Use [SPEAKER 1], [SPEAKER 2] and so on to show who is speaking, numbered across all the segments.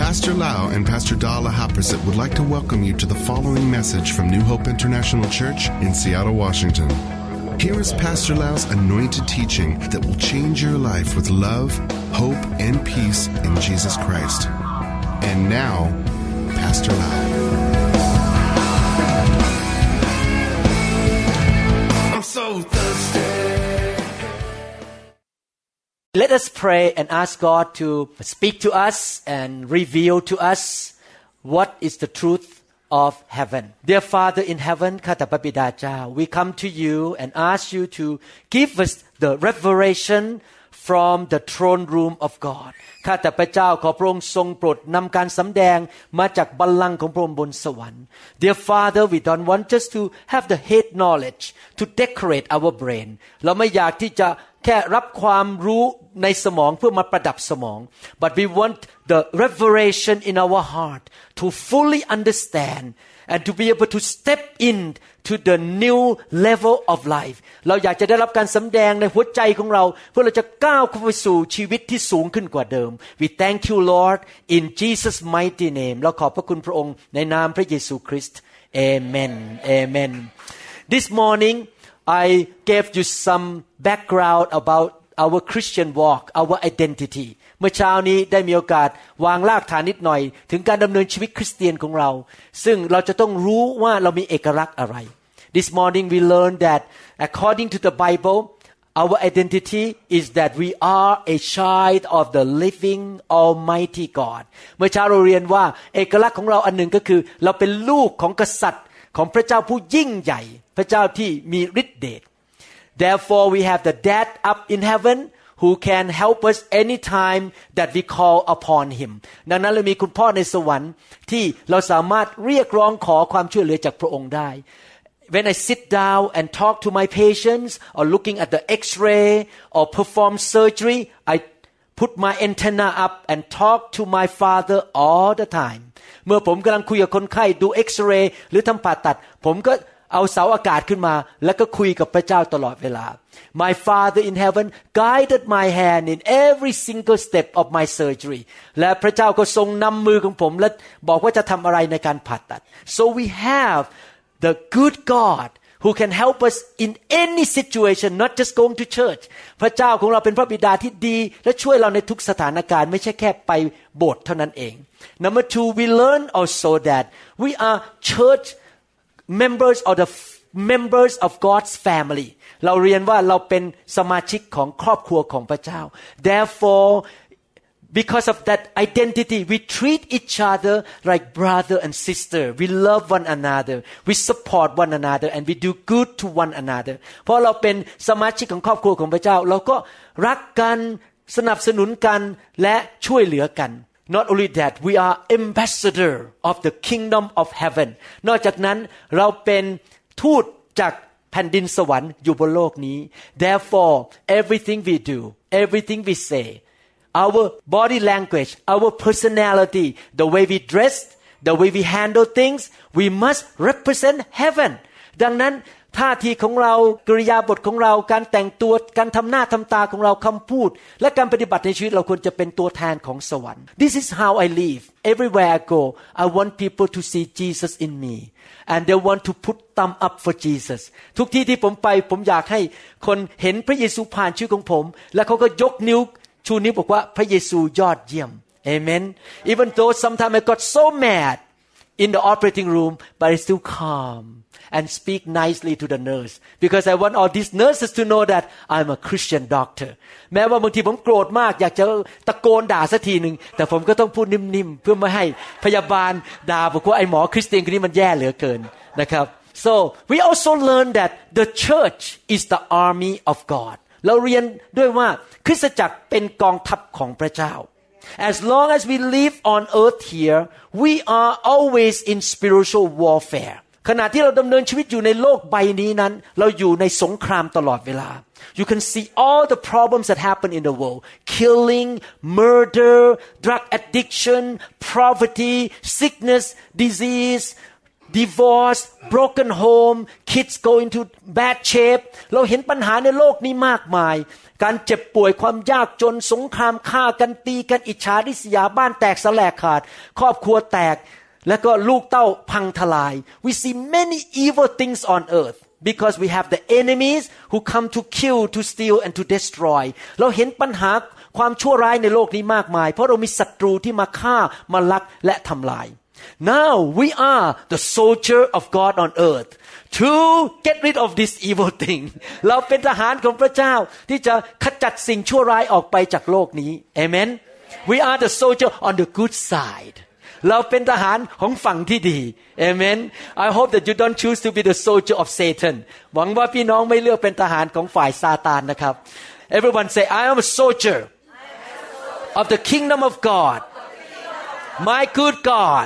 [SPEAKER 1] Pastor Lau and Pastor Dala Haprasit would like to welcome you to the following message from New Hope International Church in Seattle, Washington. Here is Pastor Lau's anointed teaching that will change your life with love, hope, and peace in Jesus Christ. And now, Pastor Lau.
[SPEAKER 2] I'm so thirsty.
[SPEAKER 3] Let us pray and ask God to speak to us and reveal to us what is the truth of heaven. Dear Father in heaven, ข้าแต่พระบิดาเจ้า we come to you and ask you to give us the revelation from the throne room of God. ข้าแต่พระเจ้าขอพระองค์ทรงโปรดนำการสำแดงมาจากบัลลังก์ของพระองค์บนสวรรค์ Dear Father, we don't want just to have the head knowledge to decorate our brain. เราไม่อยากที่จะแค่รับความรู้ในสมองเพื่อมาประดับสมอง but we want the revelation in our heart to fully understand and to be able to step in to the new level of life เราอยากจะได้รับการสำแดงในหัวใจของเราเพื่อเราจะก้าวเข้าไปสู่ชีวิตที่สูงขึ้นกว่าเดิม we thank you Lord in Jesus mighty name เราขอบพระคุณพระองค์ในนามพระเยซูคริสต์ Amen Amen This morning I gave you some background about our Christian walk, our identity. เมื่อเช้านี้ได้มีโอกาสวางรากฐานนิดหน่อยถึงการดำเนินชีวิตคริสเตียนของเราซึ่งเราจะต้องรู้ว่าเรามีเอกลักษณ์อะไร This morning we learned that according to the Bible, our identity is that we are a child of the living Almighty God. เมื่อเช้าเราเรียนว่าเอกลักษณ์ของเราอันหนึ่งก็คือเราเป็นลูกของกษัตริย์ของพระเจ้าผู้ยิ่งใหญ่พระเจ้าที่มีฤทธิ์เดช Therefore we have the dad up in heaven who can help us anytime that we call upon him ดังนั้นเรามีคุณพ่อในสวรรค์ที่เราสามารถเรียกร้องขอความช่วยเหลือจากพระองค์ได้ When I sit down and talk to my patients or looking at the x-ray or perform surgery I put my antenna up and talk to my father all the time เมื่อผมกำลังคุยกับคนไข้ดูเอ็กซเรย์หรือทำผ่าตัดผมก็เอาเสาอากาศขึ้นมาแล้วก็คุยกับพระเจ้าตลอดเวลา My Father in heaven guided my hand in every single step of my surgery และพระเจ้าก็ทรงนำมือของผมและบอกว่าจะทำอะไรในการผ่าตัด So we have the good God who can help us in any situation not just going to church พระเจ้าของเราเป็นพระบิดาที่ดีและช่วยเราในทุกสถานการณ์ไม่ใช่แค่ไปโบสถ์เท่านั้นเอง Number 2 we learn also that we are church members or the members of God's family เราเรียนว่าเราเป็นสมาชิกของครอบครัวของพระเจ้า Therefore because of that identity we treat each other like brother and sister we love one another we support one another and we do good to one another เพราะเราเป็นสมาชิกของครอบครัวของพระเจ้าเราก็รักกันสนับสนุนกันและช่วยเหลือกันNot only that, we are ambassador of the kingdom of heaven. นอกจากนั้นเราเป็นทูตจากแผ่นดินสวรรค์อยู่บนโลกนี้ Therefore, everything we do, everything we say, our body language, our personality, the way we dress, the way we handle things, we must represent heaven. ดังนั้นท่าทีของเรากริยาบทของเราการแต่งตัวการทำหน้าทำตาของเราคำพูดและการปฏิบัติในชีวิตเราควรจะเป็นตัวแทนของสวรรค์ This is how I live everywhere I go I want people to see Jesus in me and they want to put thumb up for Jesus ทุกที่ที่ผมไปผมอยากให้คนเห็นพระเยซูผ่านชีวิตของผมและเขาก็ยกนิ้วชูนิ้วบอกว่าพระเยซูยอดเยี่ยม Amen Even though sometimes I got so mad in the operating room but I still calm and speak nicely to the nurse because I want all these nurses to know that I'm a Christian doctor แม้ว่าบางทีผมโกรธมากอยากจะตะโกนด่าสักทีนึงแต่ผมก็ต้องพูดนิ่มๆเพื่อไม่ให้พยาบาลด่าบอกว่าไอ้หมอคริสเตียนคนนี้มันแย่เหลือเกินนะครับ So we also learn that the church is the army of God เราเรียนด้วยว่าคริสตจักรเป็นกองทัพของพระเจ้า As long as we live on earth here we are always in spiritual warfareขณะที่เราดำเนินชีวิตอยู่ในโลกใบนี้นั้นเราอยู่ในสงครามตลอดเวลา You can see all the problems that happen in the world killing murder drug addiction poverty sickness disease divorce broken home kids go into bad shape เราเห็นปัญหาในโลกนี้มากมายการเจ็บป่วยความยากจนสงครามฆ่ากันตีกันอิจฉาริษยาบ้านแตกสลายขาดครอบครัวแตกแล้วก็ลูกเต้าพังทลาย we see many evil things on earth because we have the enemies who come to kill to steal and to destroy เราเห็นปัญหาความชั่วร้ายในโลกนี้มากมายเพราะเรามีศัตรูที่มาฆ่ามาลักและทำลาย now we are the soldier of God on earth to get rid of this evil thing เราเป็นทหารของพระเจ้าที่จะขจัดสิ่งชั่วร้ายออกไปจากโลกนี้ amen we are the soldier on the good side เราเป็นทหารของฝั่งที่ดี amen I hope that you don't choose to be the soldier of Satan หวังว่าพี่น้องไม่เลือกเป็นทหารของฝ่ายซาตานนะครับ everyone say I am a soldier of the kingdom of God my good God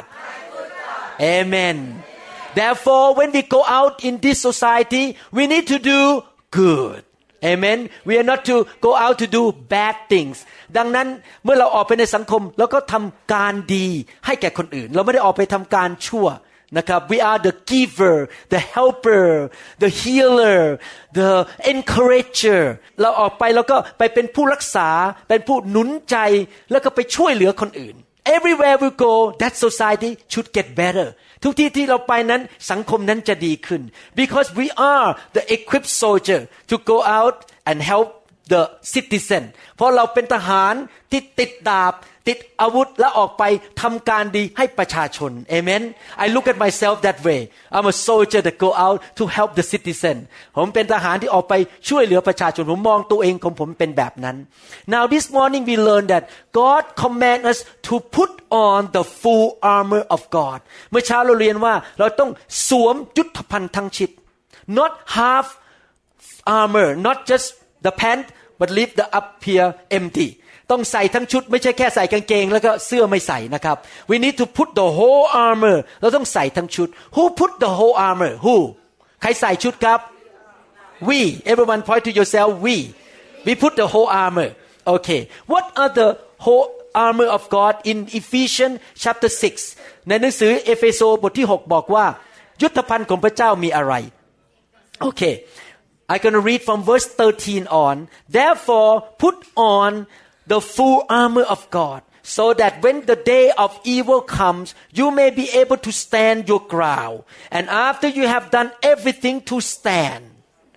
[SPEAKER 3] amen therefore when we go out in this society we need to do good amen we are not to go out to do bad things ดังนั้นเมื่อเราออกไปในสังคมเราก็ทำการดีให้แก่คนอื่นเราไม่ได้ออกไปทำการชั่วนะครับ we are the giver the helper the healer the encourager เราออกไปแล้วก็ไปเป็นผู้รักษาเป็นผู้หนุนใจแล้วก็ไปช่วยเหลือคนอื่น everywhere we go that society should get better ทุกที่ที่เราไปนั้นสังคมนั้นจะดีขึ้น because we are the equipped soldier to go out and help the citizen เพราะเราเป็นทหารที่ติดดาบติดอาวุธและออกไปทำการดีให้ประชาชน Amen I look at myself that way I'm a soldier that go out to help the citizen ผมเป็นทหารที่ออกไปช่วยเหลือประชาชนผมมองตัวเองของผมเป็นแบบนั้น Now this morning we learn that God command us to put on the full armor of God เมื่อเช้าเราเรียนว่าเราต้องสวมยุทธภัณฑ์ทั้งชิ้น not half armor not just the pant but leave the up here empty ต้องใส่ทั้งชุดไม่ใช่แค่ใส่กางเกงแล้วก็เสื้อไม่ใส่นะครับ we need to put the whole armor เราต้องใส่ทั้งชุด who put the whole armor who ใครใส่ชุดครับ we everyone point to yourself we put the whole armor okay what are the whole armor of God in Ephesians chapter 6 ในหนังสือเอเฟโซบทที่6บอกว่ายุทธภัณฑ์ของพระเจ้ามีอะไร okay I'm going to read from verse 13 on. Therefore, put on the full armor of God, so that when the day of evil comes, you may be able to stand your ground. And after you have done everything to stand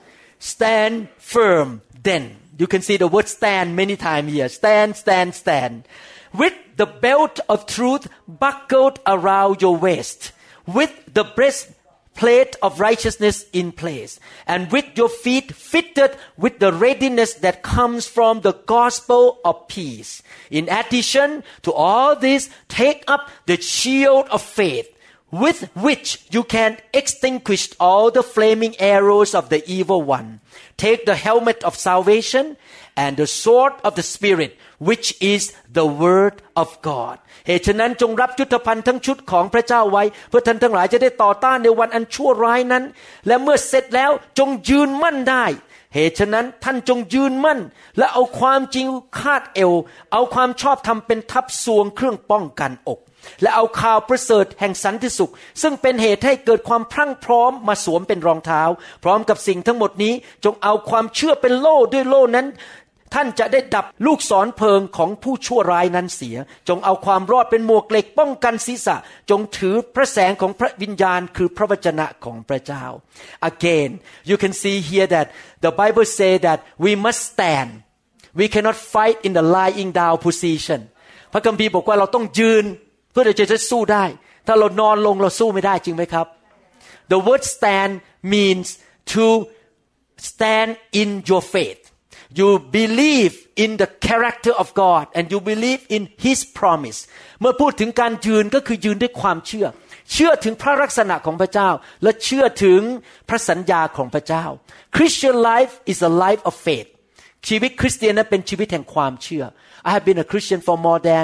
[SPEAKER 3] firm then. You can see the word stand many times here. Stand. With the belt of truth buckled around your waist, with the breastplate of righteousness in place, and with your feet fitted with the readiness that comes from the gospel of peace. In addition to all this, take up the shield of faith, with which you can extinguish all the flaming arrows of the evil one. Take the helmet of salvation and the sword of the Spirit, which is the word of God. เหตุฉะนั้นจงรับยุทธภัณฑ์ทั้งชุดของพระเจ้าไว้เพื่อท่านทั้งหลายจะได้ต่อต้านในวันอันชั่วร้ายนั้นและเมื่อเสร็จแล้วจงยืนมั่นได้เหตุฉะนั้นท่านจงยืนมั่นและเอาความจริงคาดเอวเอาความชอบธรรมเป็นทัพทรวงเครื่องป้องกันอกและเอาข่าวประเสริฐแห่งสันติสุขซึ่งเป็นเหตุให้เกิดความพรั่งพร้อมมาสวมเป็นรองเท้าพร้อมกับสิ่งทั้งหมดนี้จงเอาความเชื่อเป็นโล่ด้วยโล่นั้นท่านจะได้ดับลูกศรเพลิงของผู้ชั่วร้ายนั้นเสียจงเอาความรอดเป็นหมวกเหล็กป้องกันศีรษะจงถือพระแสงของพระวิญญาณคือพระวจนะของพระเจ้า Again you can see here that the Bible say that we must stand we cannot fight in the lying down position พระคัมภีร์บอกว่าเราต้องยืนเพื่อจะสู้ได้ถ้าเรานอนลงเราสู้ไม่ได้จริงไหมครับ The word stand means to stand in your faith You believe in the character of God and you believe in His promise เมื่อพูดถึงการยืนก็คือยืนด้วยความเชื่อถึงพระลักษณะของพระเจ้าและเชื่อถึงพระสัญญาของพระเจ้า Christian life is a life of faith ชีวิตคริสเตียนนั้นเป็นชีวิตแห่งความเชื่อ I have been a Christian for more than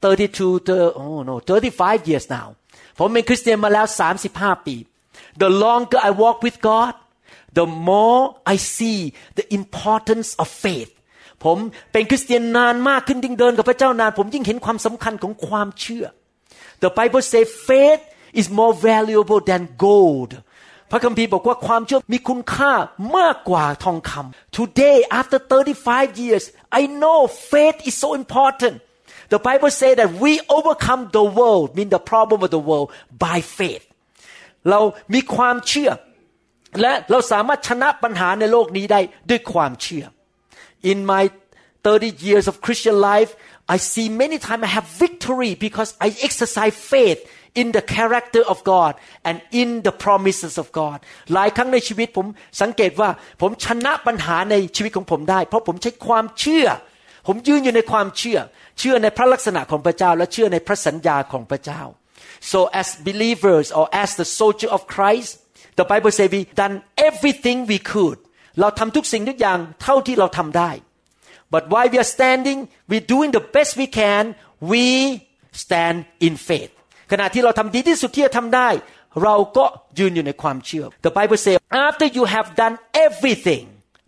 [SPEAKER 3] 35 years now ผมเป็นคริสเตียนมาแล้ว35ปี The longer I walk with God the more I see the importance of faith ผมเป็นคริสเตียนนานมากขึ้นยิ่งเดินกับพระเจ้านานผมยิ่งเห็นความสำคัญของความเชื่อ The Bible says faith is more valuable than gold พระคัมภีร์บอกว่าความเชื่อมีคุณค่ามากกว่าทองคำ Today after 35 years I know faith is so important The Bible says that we overcome the world mean the problem of the world by faith เรามีความเชื่อและเราสามารถชนะปัญหาในโลกนี้ได้ด้วยความเชื่อ In my 30 years of Christian life I see many times I have victory because I exercise faith in the character of God and in the promises of God หลายครั้งในชีวิตผมสังเกตว่าผมชนะปัญหาในชีวิตของผมได้เพราะผมใช้ความเชื่อผมยืนอยู่ในความเชื่อในพระลักษณะของพระเจ้าและเชื่อในพระสัญญาของพระเจ้า So as believers or as the soldier of Christ the Bible says we done everything we could เราทำทุกสิ่งทุกอย่างเท่าที่เราทำได้ But while we are standing we doing the best we can we stand in faith ขณะที่เราทำดีที่สุดที่จะทำได้เราก็ยืนอยู่ในความเชื่อ The Bible says after you have done everything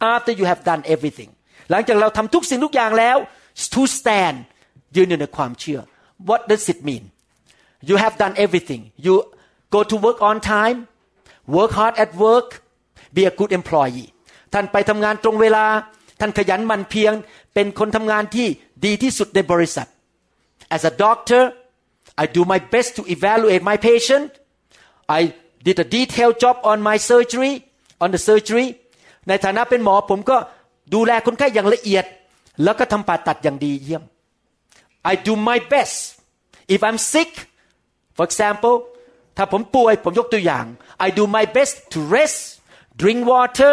[SPEAKER 3] หลังจากเราทำทุกสิ่งทุกอย่างแล้ว to stand ยืนอยู่ในความเชื่อ What does it mean You have done everything You go to work on time Work hard at work Be a good employee ท่านไปทำงานตรงเวลาท่านขยันหมั่นเพียรเป็นคนทำงานที่ดีที่สุดในบริษัท As a doctor I do my best to evaluate my patient I did a detailed job on my surgery on the surgery ในฐานะเป็นหมอผมก็ดูแลคนไข้อย่างละเอียดแล้วก็ทำผ่าตัดอย่างดีเยี่ยม I do my best if I'm sick for example ถ้าผมป่วยผมยกตัวอย่าง I do my best to rest drink water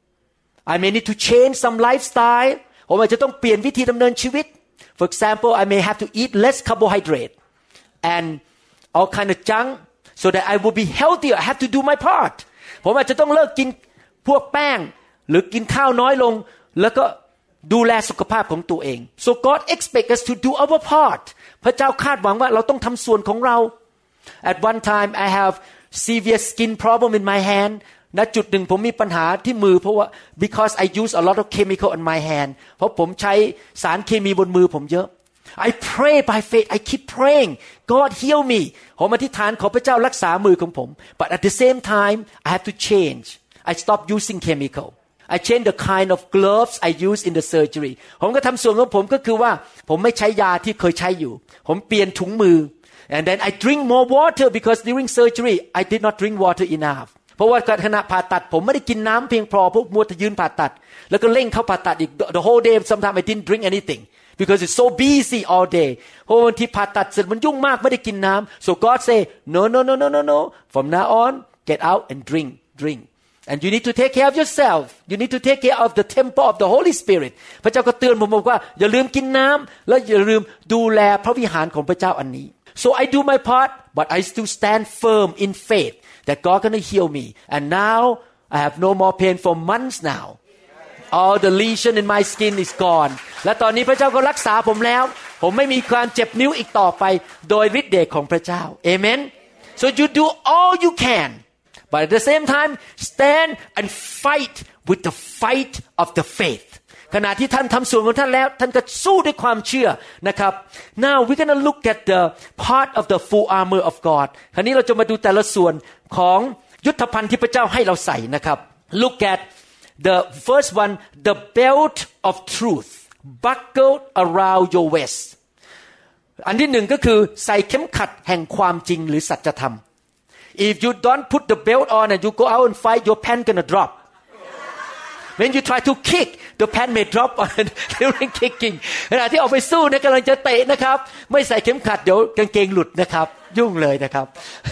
[SPEAKER 3] I may need to change some lifestyle ผมอาจจะต้องเปลี่ยนวิธีดำเนินชีวิต For example I may have to eat less carbohydrate and all kind of junk so that I will be healthier I have to do my part ผมอาจจะต้องเลิกกินพวกแป้งหรือกินข้าวน้อยลงแล้วก็ดูแลสุขภาพของตัวเอง So God expects us to do our part พระเจ้าคาดหวังว่าเราต้องทำส่วนของเรา At one time I have severe skin problem in my hand ณจุดหนึ่งผมมีปัญหาที่มือเพราะว่า because I use a lot of chemical on my hand เพราะผมใช้สารเคมีบนมือผมเยอะ I pray by faith I keep praying God heal me ผมอธิษฐานขอพระเจ้ารักษามือของผม But at the same time I have to change I stop using chemical I change the kind of gloves I use in the surgery ผมก็ทำส่วนของผมก็คือว่าผมไม่ใช้ยาที่เคยใช้อยู่ผมเปลี่ยนถุงมือ and then I drink more water because during surgery I did not drink water enough เพราะว่าขณะผ่าตัดผมไม่ได้กินน้ำเพียงพอเพราะมัวแต่ยืนผ่าตัดแล้วก็เร่งเข้าผ่าตัดอีก the whole day sometimes I didn't drink anything because it's so busy all day เพราะวันที่ผ่าตัดเสร็จมันยุ่งมากไม่ได้กินน้ำ so God say no from now on get out and drink And you need to take care of yourself. You need to take care of the temple of the Holy Spirit. พระเจ้าก็เตือนผมบอกว่าอย่าลืมกินน้ำและอย่าลืมดูแลพระวิหารของพระเจ้าอันนี้ So I do my part, but I still stand firm in faith that God gonna heal me. And now I have no more pain for months now. All the lesion in my skin is gone. และตอนนี้พระเจ้าก็รักษาผมแล้วผมไม่มีการเจ็บนิ้วอีกต่อไปโดยฤทธิ์เดชของพระเจ้า Amen. So you do all you can.But at the same time, stand and fight with the fight of the faith. ขณะที่ท่านทำส่วนของท่านแล้วท่านก็สู้ด้วยความเชื่อนะครับ Now we're going to look at the part of the full armor of God. คราวนี้เราจะมาดูแต่ละส่วนของยุทธภัณฑ์ที่พระเจ้าให้เราใส่นะครับ Look at the first one, the belt of truth, buckled around your waist. อันที่หนึ่งก็คือใส่เข็มขัดแห่งความจริงหรือสัจธรรมIf you don't put the belt on and you go out and fight, your pants gonna drop. When you try to kick, the pants may drop on during kicking. ขณะที่ออกไปสู้นะกำลังจะเตะนะครับไม่ใส่เข็มขัดเดี๋ยวกางเกงหลุดนะครับยุ่งเลยนะครับ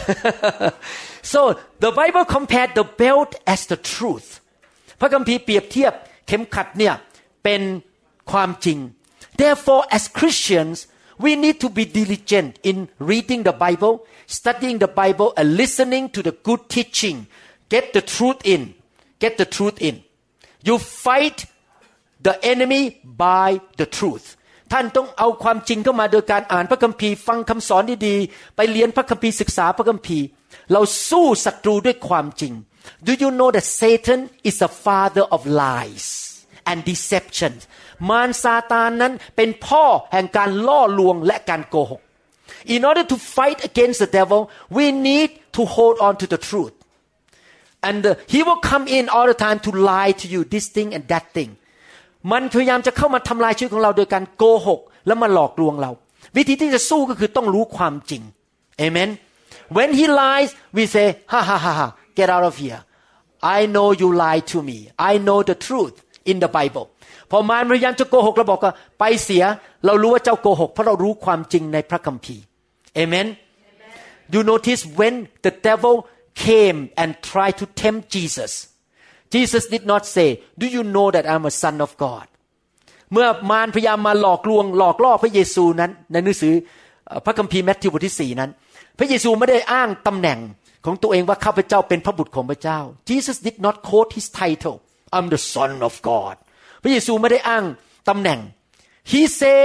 [SPEAKER 3] So the Bible compared the belt as the truth. พระคัมภีร์เปรียบเทียบเข็มขัดเนี่ยเป็นความจริง Therefore, as Christians,We need to be diligent in reading the Bible, studying the Bible, and listening to the good teaching. Get the truth in. Get the truth in. You fight the enemy by the truth. ท่านต้องเอาความจริงเข้ามาโดยการอ่านพระคัมภีร์ฟังคำสอนดีๆไปเรียนพระคัมภีร์ศึกษาพระคัมภีร์เราสู้ศัตรูด้วยความจริง Do you know that Satan is the father of lies and deception?มารซาตานนั้นเป็นพ่อแห่งการล่อลวงและการโกหก In order to fight against the devil, we need to hold on to the truth. And he will come in all the time to lie to you, this thing and that thing. มันพยายามจะเข้ามาทำลายชีวิตของเราโดยการโกหกและมาหลอกลวงเราวิธีที่จะสู้ก็คือต้องรู้ความจริง Amen. When he lies, we say, ha ha ha ha, get out of here. I know you lied to me. I know the truth in the Bible. พอมารพยายามจะโกหกเราบอกว่าไปเสียเรารู้ว่าเจ้าโกหกเพราะเรารู้ความจริงในพระคัมภีร์ Amen. You notice when the devil came and tried to tempt Jesus, Jesus did not say, do you know that I'm a son of God? เมื่อมารพยายามมาหลอกล่อพระเยซูนั้นในหนังสือพระคัมภีร์มัทธิวบทที่4นั้นพระเยซูไม่ได้อ้างตำแหน่งของตัวเองว่าข้าพเจ้าเป็นพระบุตรของพระเจ้า Jesus did not quote his title I'm the son of God พระเยซูไม่ได้อ้างตำแหน่ง He say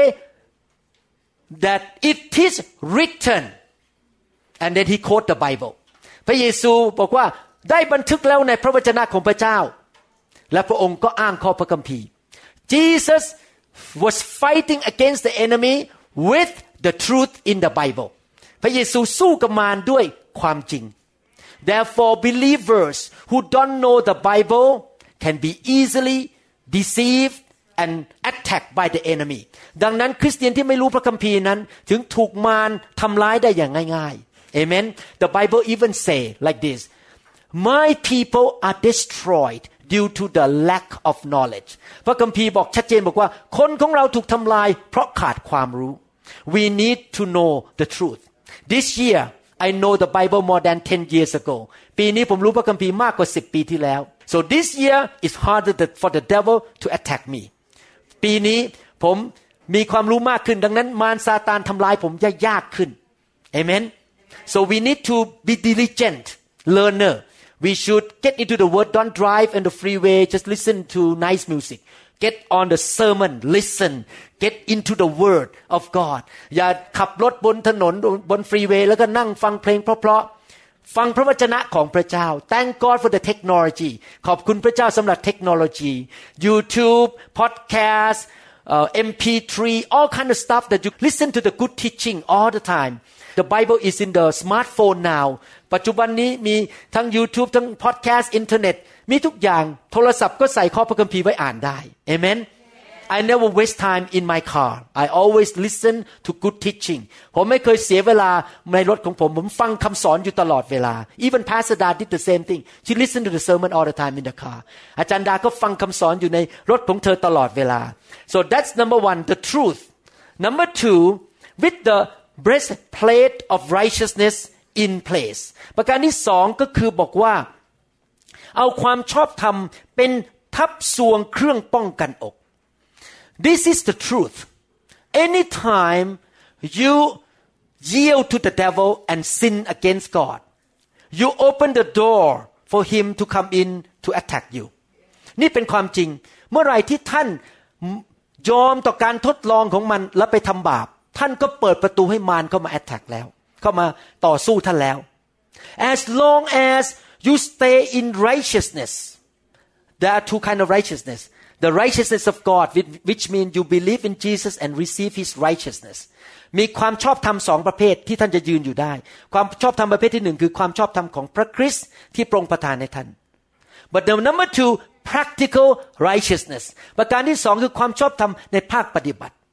[SPEAKER 3] that it is written and then he quote the Bible พระเยซูบอกว่าได้บันทึกแล้วในพระวจนะของพระเจ้าและพระองค์ก็อ้างข้อพระคัมภีร์ Jesus was fighting against the enemy with the truth in the Bible พระเยซูสู้กับมารด้วยความจริง Therefore believers who don't know the Bible can be easily deceived and attacked by the enemy ดังนั้นคริสเตียนที่ไม่รู้พระคัมภีร์นั้นถึงถูกมารทำร้ายได้อย่างง่ายๆ Amen. The Bible even say like this, My people are destroyed due to the lack of knowledge พระคัมภีร์บอกชัดเจนบอกว่าคนของเราถูกทำลายเพราะขาดความรู้ We need to know the truth. This year I know the Bible more than 10 years ago ปีนี้ผมรู้พระคัมภีร์มากกว่า10 ปีที่แล้ว So this year is harder for the devil to attack me ปีนี้ผมมีความรู้มากขึ้นดังนั้นมารซาตานทำลายผมยากขึ้น Amen. So we need to be diligent learner. We should get into the word. Don't drive on the freeway. Just listen to nice music. Get on the sermon. Listen. Get into the word of God. อย่าขับรถบนถนนบนฟรีเวย์แล้วก็นั่งฟังเพลงเพราะๆฟังพระวจนะของพระเจ้า Thank God for the technology. ขอบคุณพระเจ้าสำหรับเทคโนโลยี YouTube, podcast, MP3, all kind of stuff that you listen to the good teaching all the time. The Bible is in the smartphone now. ปัจจุบันนี้มีทั้ง YouTube ทั้ง podcast อินเทอร์เน็ตมีทุกอย่างโทรศัพท์ก็ใส่ข้อพระคัมภีร์ไว้อ่านได้ Amen. I never waste time in my car. I always listen to good teaching. ผมไม่เคยเสียเวลาในรถของผมฟังคำสอนอยู่ตลอดเวลา Even Pastor Da did the same thing. She listened to the sermon all the time in the car. อาจารย์ดาก็ฟังคำสอนอยู่ในรถของเธอตลอดเวลา So that's number one, the truth. Number two, with the breastplate of righteousness in place ประการที่สองก็คือบอกว่าเอาความชอบธรรมเป็นทัพทรวงเครื่องป้องกันอก This is the truth. Anytime you yield to the devil and sin against God, you open the door for him to come in to attack you. นี่เป็นความจริงเมื่อไหร่ที่ท่านยอมต่อการทดลองของมันแล้วไปทำบาปท่านก็เปิดประตูให้มารเข้ามา attack แล้วเข้ามาต่อสู้ท่านแล้ว As long as you stay in righteousness, there are two kind of righteousness. The righteousness of God, which means you believe in Jesus and receive His righteousness. มีความชอบธรรมสองประเภทที่ท่านจะยืนอยู่ได้ความชอบธรรมประเภทที่หนึ่งคือความชอบธรรมของพระคริสต์ที่พระองค์ประทานให้ท่าน But the number two, practical righteousness. ประการที่สองคือความชอบธรรมในภาคปฏิบัติ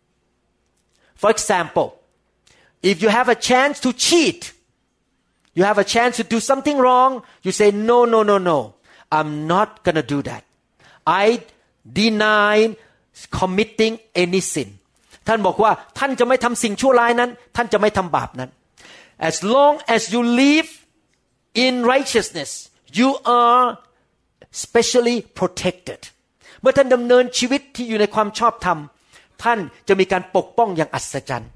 [SPEAKER 3] For example, if you have a chance to cheat, you have a chance to do something wrong, you say, no, I'm not going to do that. I deny committing any sin. ท่านบอกว่าท่านจะไม่ทำสิ่งชั่วร้ายนั้นท่านจะไม่ทำบาปนั้น As long as you live in righteousness, you are specially protected. เมื่อท่านดำเนินชีวิตที่อยู่ในความชอบธรรมท่านจะมีการปกป้องอย่างอัศจรรย์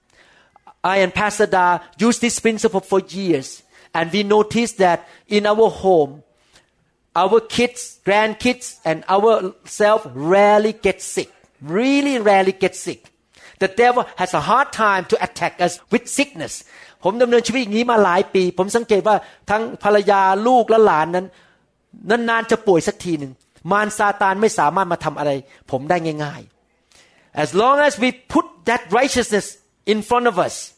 [SPEAKER 3] I and Pastor Da use this principle for years and we noticed that in our home our kids, grandkids and ourselves rarely get sick, really rarely get sick. The devil has a hard time to attack us with sickness. ผมดำเนินชีวิตอย่างนี้มาหลายปีผมสังเกตว่าทั้งภรรยาลูกและหลานนั้นนานๆจะป่วยสักทีนึงมารซาตานไม่สามารถมาทำอะไรผมได้ง่ายๆAs long as we put that righteousness in front of us,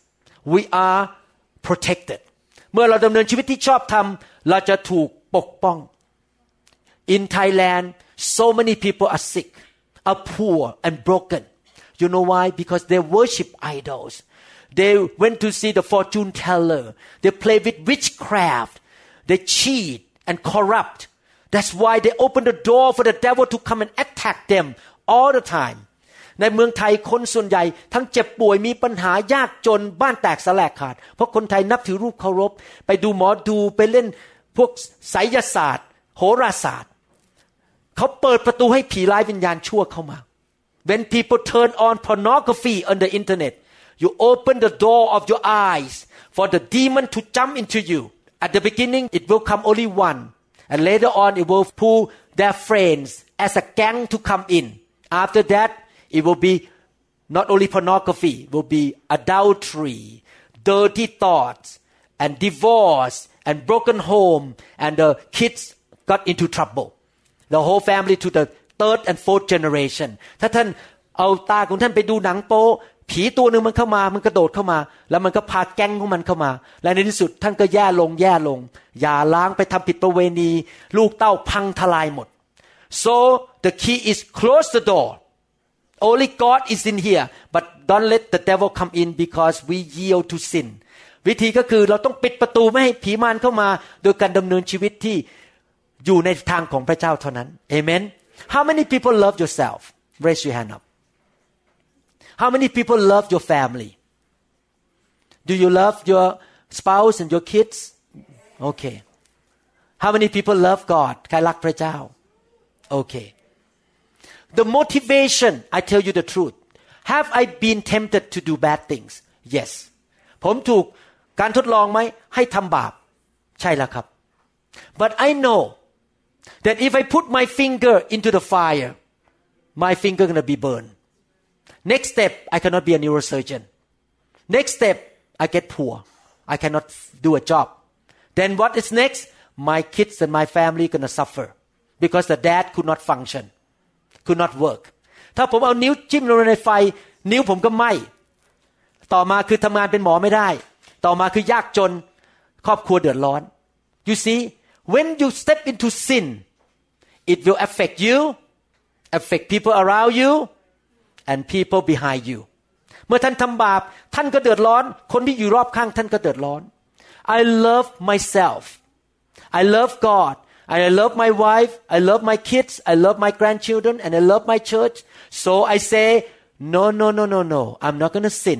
[SPEAKER 3] we are protected เมื่อเราดำเนินชีวิตที่ชอบธรรมเราจะถูกปกป้อง In Thailand so many people are sick are poor and broken you know why because they worship idols they went to see the fortune teller they play with witchcraft they cheat and corrupt that's why they open the door for the devil to come and attack them all the time ในเมืองไทยคนส่วนใหญ่ทั้งเจ็บป่วยมีปัญหายากจนบ้านแตกสลายขาดเพราะคนไทยนับถือรูปเคารพไปดูหมอดูไปเล่นพวกไสยศาสตร์โหราศาสตร์เขาเปิดประตูให้ผีร้ายวิญญาณชั่วเข้ามา When people turn on pornography on the internet you open the door of your eyes for the demon to jump into you at the beginning it will come only one and later on it will pull their friends as a gang to come in after that it will be not only pornography it will be adultery dirty thoughts and divorce and broken home and the kids got into trouble the whole family to the third and fourth generation ถ้าท่านเอาตาของท่านไปดูหนังโป๊ผีตัวนึงมันเข้ามามันกระโดดเข้ามาแล้วมันก็พาแก๊งของมันเข้ามาและในที่สุดท่านก็แย่ลงอย่าล้างไปทำผิดประเวณีลูกเต้าพังทลายหมด so the key is close the door only God is in here but don't let the devil come in because we yield to sin วิธีก็คือเราต้องปิดประตูไม่ให้ผีมารเข้ามาโดยการดำเนินชีวิตที่อยู่ในทางของพระเจ้าเท่านั้น Amen How many people love yourself raise your hand up How many people love your family Do you love your spouse and your kids Okay How many people love God ใครรักพระเจ้า Okay The motivation I tell you the truth Have I been tempted to do bad things Yes ผมถูกการทดลองไหมให้ทำบาปใช่แล้วครับ But I know that if I put my finger into the fire my finger gonna be burned next step I cannot be a neurosurgeon next step I get poor I cannot do a job then what is next my kids and my family gonna suffer because the dad could not function could not work ถ้าผมเอานิ้วจิ้มลงในไฟนิ้วผมก็ไหม้ต่อมาคือทำงานเป็นหมอไม่ได้ต่อมาคือยากจนครอบครัวเดือดร้อน you see when you step into sin it will affect you affect people around you and people behind you เมื่อท่านทำบาปท่านก็เดือดร้อนคนที่อยู่รอบข้างท่านก็เดือดร้อน I love myself I love God I love my wife I love my kids I love my grandchildren and I love my church so I say no I'm not going to sin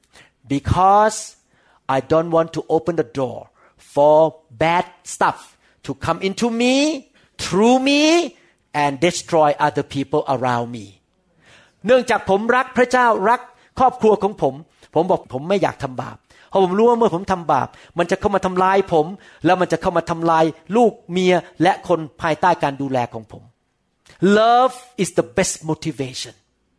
[SPEAKER 3] because I don't want to open the door for bad stuff to come into me through me and destroy other people around me เนื่องจากผมรักพระเจ้ารักครอบครัวของผมบอกผมไม่อยากทำบาปเพราะผมรู้ว่าเมื่อผมทำบาปมันจะเข้ามาทำลายผมแล้วมันจะเข้ามาทำลายลูกเมียและคนภายใต้การดูแลของผม Love is the best motivation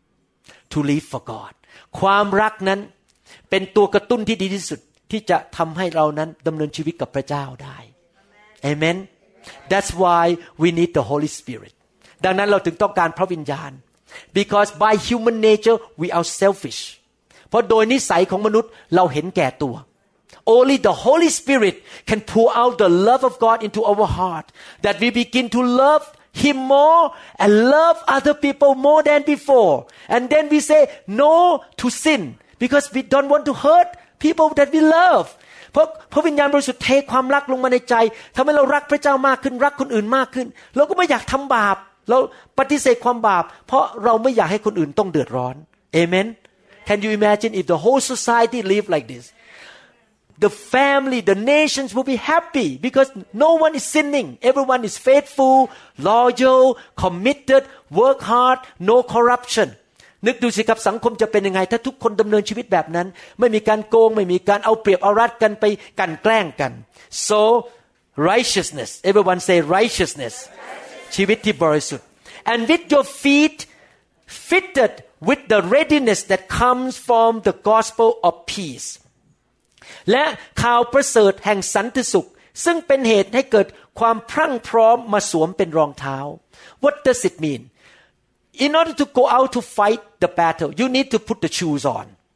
[SPEAKER 3] to live for God ความรักนั้นเป็นตัวกระตุ้นที่ดีที่สุดที่จะทำให้เรานั้นดำเนินชีวิตกับพระเจ้าได้ Amen That's why we need the Holy Spirit ดังนั้นเราถึงต้องการพระวิญญาณ because by human nature we are selfish เพราะโดยนิสัยของมนุษย์เราเห็นแก่ตัว Only the Holy Spirit can pour out the love of God into our heart that we begin to love Him more and love other people more than before and then we say no to sin because we don't want to hurt people that we love เพราะพระวิญญาณบริสุทธิ์เทความรักลงมาในใจทำให้เรารักพระเจ้ามากขึ้นรักคนอื่นมากขึ้นเราก็ไม่อยากทำบาปเราปฏิเสธความบาปเพราะเราไม่อยากให้คนอื่นต้องเดือดร้อน Amen Can you imagine if the whole society lived like this the family the nations will be happy because no one is sinning everyone is faithful loyal committed work hard no corruptionนึกดูสิครับสังคมจะเป็นยังไงถ้าทุกคนดำเนินชีวิตแบบนั้นไม่มีการโกงไม่มีการเอาเปรียบเอารัดกันไปกันแกล้งกัน so righteousness everyone say righteousness ชีวิตที่บริสุทธิ์ and with your feet fitted with the readiness that comes from the gospel of peace และข่าวประเสริฐแห่งสันติสุขซึ่งเป็นเหตุให้เกิดความพรั่งพร้อมมาสวมเป็นรองเท้า What does it mean In order to go out to fight the battle, you need to put the shoes on.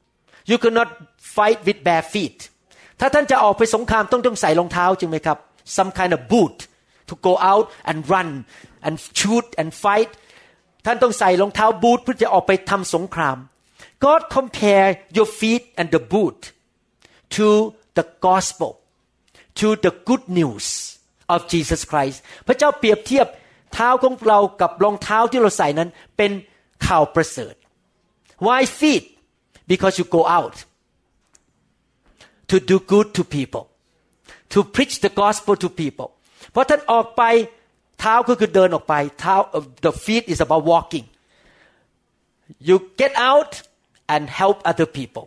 [SPEAKER 3] You cannot fight with bare feet ถ้าท่านจะออกไปสงครามต้องใส่รองเท้าจริงไหมครับ some kind of boot to go out and run and shoot and fight ท่านต้องใส่รองเท้าบูทเพื่อจะออกไปทำสงคราม God compare your feet and the boot to the gospel to the good news of Jesus Christ พระเจ้าเปรียบเทียบเท้าของเรากับรองเท้าที่เราใส่นั้นเป็นข่าวประเสริฐ Why feet? Because you go out to do good to people to preach the gospel to people เพราะท่านออกไปเท้าก็คือเดินออกไปเท้า the feet is about walking you get out and help other people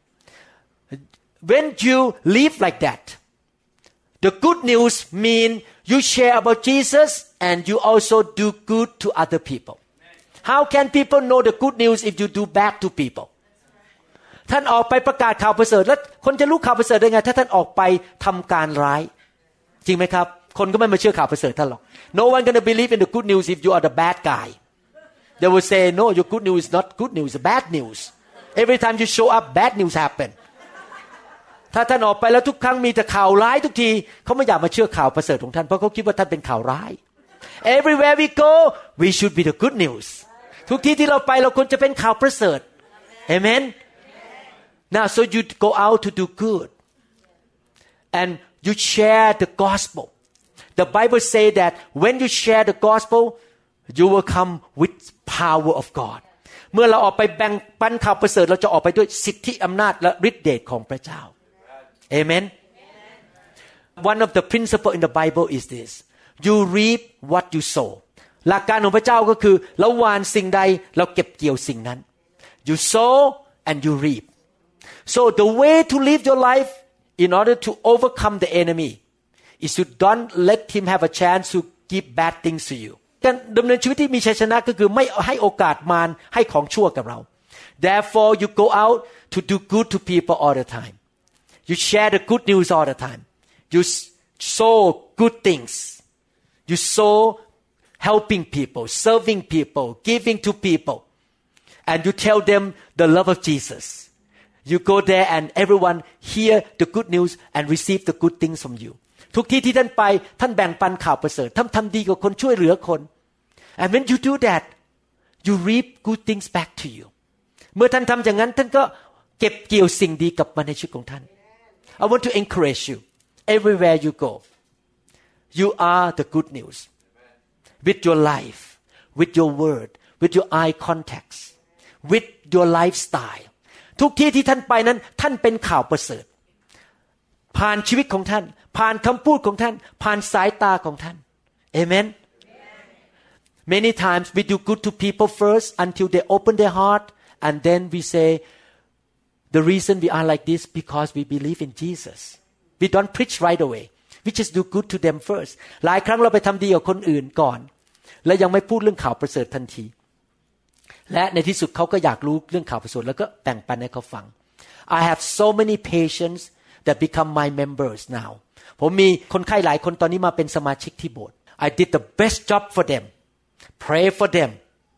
[SPEAKER 3] when you live like that the good news mean you share about Jesus and you also do good to other people how can people know the good news if you do bad to people ท่านออกไปประกาศข่าวประเสริฐแล้วคนจะรู้ข่าวประเสริฐได้ไงถ้าท่านออกไปทำการร้ายจริงไหมครับคนก็ไม่มาเชื่อข่าวประเสริฐท่านหรอก No one gonna believe in the good news if you are the bad guy they will say no your good news is not good news it's bad news every time you show up bad news happen ถ้าท่านออกไปแล้วทุกครั้งมีแต่ข่าวร้ายทุกทีเขาไม่อยากมาเชื่อข่าวประเสริฐของท่านเพราะเขาคิดว่าท่านเป็นข่าวร้าย Everywhere we go we should be the good news ทุกที่ที่เราไปเราควรจะเป็นข่าวประเสริฐ Amen Now so you go out to do good and you share the gospel The Bible say that when you share the gospel you will come with power of God เมื่อเราออกไปแบ่งปันข่าวประเสริฐเราจะออกไปด้วยสิทธิอำนาจและฤทธิ์เดชของพระเจ้า Amen One of the principle in the Bible is this you reap what you sow หลักการของพระเจ้าก็คือเราหว่านสิ่งใดเราเก็บเกี่ยวสิ่งนั้น You sow and you reap So the way to live your life in order to overcome the enemy is to don't let him have a chance to give bad things to you การดำเนินชีวิตที่มีชัยชนะก็คือไม่ให้โอกาสมารให้ของชั่วกับเรา Therefore you go out to do good to people all the time You share the good news all the time You sow good things You sow helping people serving people giving to people and you tell them the love of Jesus You go there and everyone hear the good news and receive the good things from you ทุกที่ที่ท่านไปท่านแบ่งปันข่าวประเสริฐท่านทำดีกับคนช่วยเหลือคน and when you do that you reap good things back to you เมื่อท่านทำอย่างนั้นท่านก็เก็บเกี่ยวสิ่งดีกลับมาในชีวิตของท่าน I want to encourage you everywhere you go you are the good news with your life with your word with your eye contacts with your lifestyle ทุกที่ที่ท่านไปนั้นท่านเป็นข่าวประเสริฐผ่านชีวิตของท่านผ่านคำพูดของท่านผ่านสายตาของท่าน Amen Many times we do good to people first until they open their heart and then we say the reason we are like this because we believe in Jesus we don't preach right away we just do good to them first หลายครั้งเราไปทำดีกับคนอื่นก่อนและยังไม่พูดเรื่องข่าวประเสริฐทันทีและในที่สุดเขาก็อยากรู้เรื่องข่าวประเสริฐแล้วก็แบ่งปันให้เขาฟัง I have so many patients that become my members now ผมมีคนไข้หลายคนตอนนี้มาเป็นสมาชิกที่โบสถ์ I did the best job for them pray for them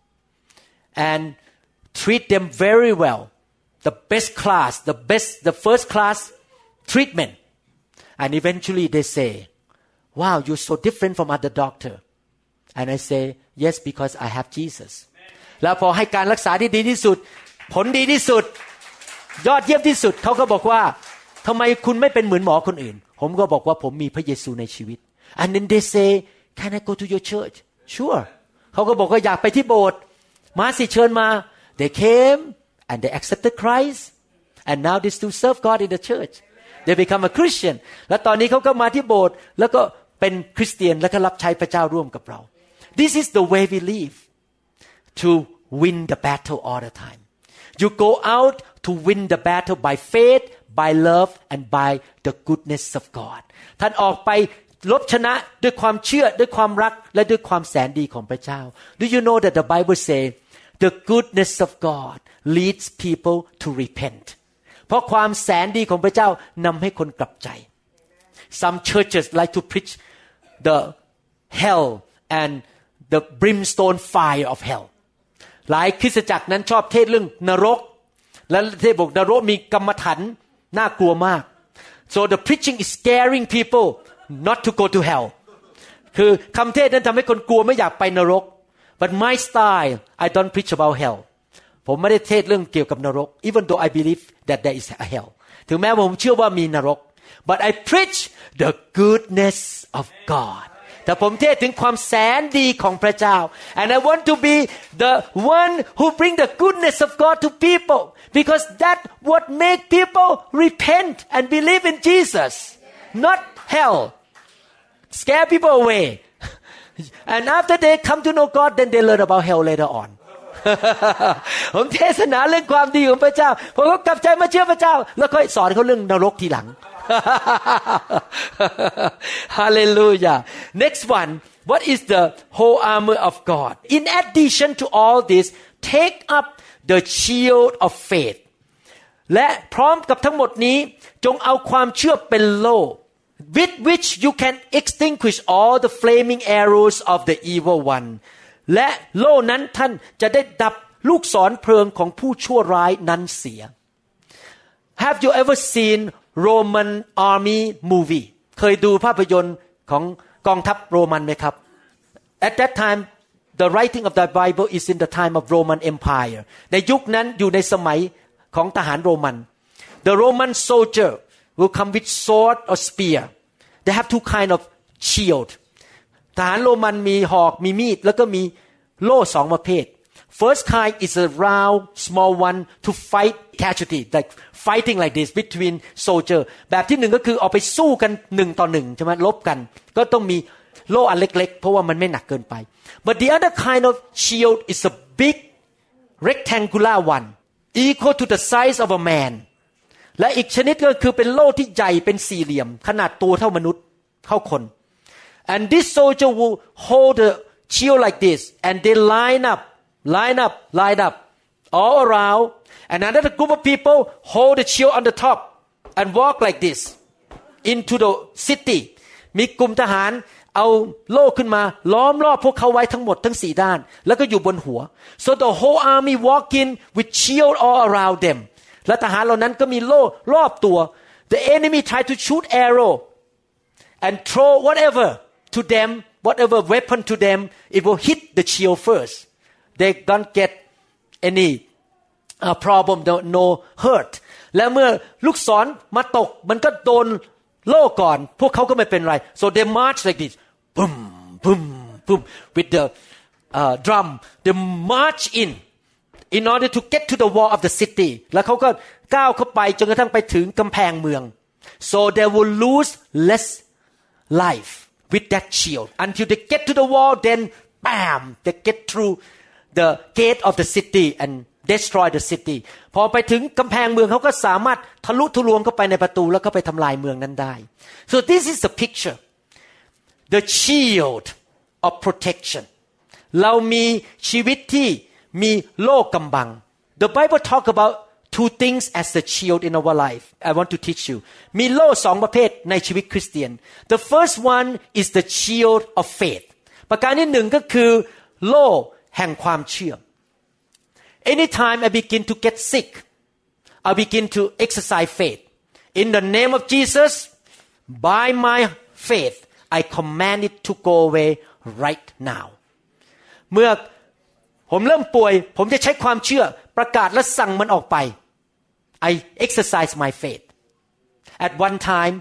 [SPEAKER 3] and treat them very well the best class the first class treatment and eventually they say wow you're so different from other doctor and I say yes because I have Jesusแล้วพอให้การรักษาที่ดีที่สุดผลดีที่สุดยอดเยี่ยมที่สุดเขาก็บอกว่าทำไมคุณไม่เป็นเหมือนหมอคนอื่นผมก็บอกว่าผมมีพระเยซูในชีวิต and then they say can I go to your church sure เขาก็บอกว่าอยากไปที่โบสถ์มาสิเชิญมา they came and they accepted Christ and now they still serve God in the church they become a Christian และตอนนี้เขาก็มาที่โบสถ์แล้วก็เป็นคริสเตียนและก็รับใช้พระเจ้าร่วมกับเรา this is the way we live to win the battle all the time you go out to win the battle by faith by love and by the goodness of God ท่านออกไปรบชนะด้วยความเชื่อด้วยความรักและด้วยความแสนดีของพระเจ้า Do you know that the Bible say the goodness of God leads people to repent เพราะความแสนดีของพระเจ้านำให้คนกลับใจ Some churches like to preach the hell and the brimstone fire of hell หลายคริสตจักรนั้นชอบเทศน์เรื่องนรกและเทศบอกนรกมีกรรมฐานน่ากลัวมาก so the preaching is scaring people not to go to hell คือคำเทศนั้นทำให้คนกลัวไม่อยากไปนรก but my style I don't preach about hell ผมไม่ได้เทศเรื่องเกี่ยวกับนรก even though I believe that there is a hell ถึงแม้ผมเชื่อว่ามีนรก but I preach the goodness of God แต่ผมเทศถึงความแสนดีของพระเจ้า and I want to be the one who bring the goodness of God to people because that what make people repent and believe in Jesus not hell scare people away and after they come to know God then they learn about hell later on ผมเทศนาเรื่องความดีของพระเจ้าพอเขากลับใจมาเชื่อพระเจ้าแล้วค่อยสอนเขาเรื่องนรกทีหลัง Hallelujah. Next one, what is the whole armor of God? In addition to all this, take up the shield of faith. และพร้อมกับทั้งหมดนี้จงเอาความเชื่อเป็นโล่ with which you can extinguish all the flaming arrows of the evil one. และโล่นั้นท่านจะได้ดับลูกศรเพลิงของผู้ชั่วร้ายนั้นเสีย Have you ever seen Roman army movie เคยดูภาพยนตร์ของกองทัพโรมันไหมครับ At that time the writing of the Bible is in the time of Roman Empire ในยุคนั้นอยู่ในสมัยของทหารโรมัน The Roman soldier will come with sword or spear they have two kind of shield ทหารโรมันมีหอกมีมีดแล้วก็มีโล่สองประเภท First kind is a round small one to fight casualty like fighting like this between soldier แบบที่หนึ่งก็คือเอาไปสู้กัน1 ต่อ 1ใช่ไหมลบกันก็ต้องมีโล่อันเล็กๆเพราะว่ามันไม่หนักเกินไป But the other kind of shield is a big rectangular one equal to the size of a man และอีกชนิดก็คือเป็นโล่ที่ใหญ่เป็นสี่เหลี่ยมขนาดตัวเท่ามนุษย์เท่าคน And this soldier will hold the shield like this and they line up all around and another group of people hold the shield on the top and walk like this into the city มีกลุ่มทหารเอาโล่ขึ้นมาล้อมรอบพวกเขาไว้ทั้งหมดทั้ง4ด้านแล้วก็อยู่บนหัว so the whole army walk in with shield all around them และทหารเหล่านั้นก็มีโล่รอบตัว the enemy try to shoot arrow and throw whatever to them whatever weapon to them it will hit the shield first they don't get any problem no hurt และเมื่อลูกศรมาตกมันก็โดนโล่ก่อนพวกเขาก็ไม่เป็นไร so they march like this boom boom boom with the drum they march in order to get to the wall of the city แล้วเขาก็ก้าวเข้าไปจนกระทั่งไปถึงกำแพงเมือง so they will lose less life with that shield until they get to the wall then bam they get through the gate of the city and destroy the city พอไปถึงกำแพงเมืองเขาก็สามารถทะลุทะลวงเข้าไปในประตูแล้วก็ไปทำลายเมืองนั้นได้ so this is the picture the shield of protection เรามีชีวิตที่มีโล่กำบัง the Bible talk about two things as the shield in our life I want to teach you มีโล่สองประเภทในชีวิตคริสเตียน the first one is the shield of faith ประการที่หนึ่งก็คือโล่แห่งความเชื่อ anytime I begin to get sick I begin to exercise faith in the name of Jesus by my faith I command it to go away right now เมื่อผมเริ่มป่วยผมจะใช้ความเชื่อประกาศและสั่งมันออกไป I exercise my faith at one time